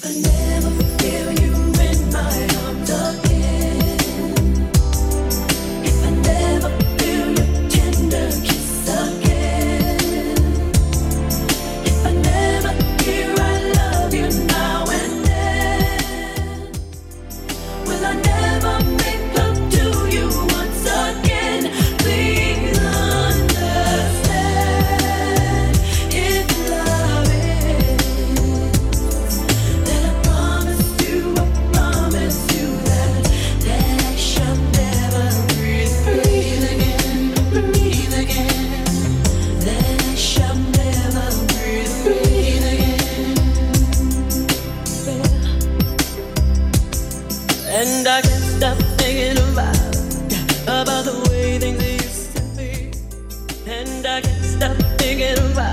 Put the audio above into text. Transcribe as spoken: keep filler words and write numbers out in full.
And I can't stop thinking about, about the way things used to be. And I can't stop thinking about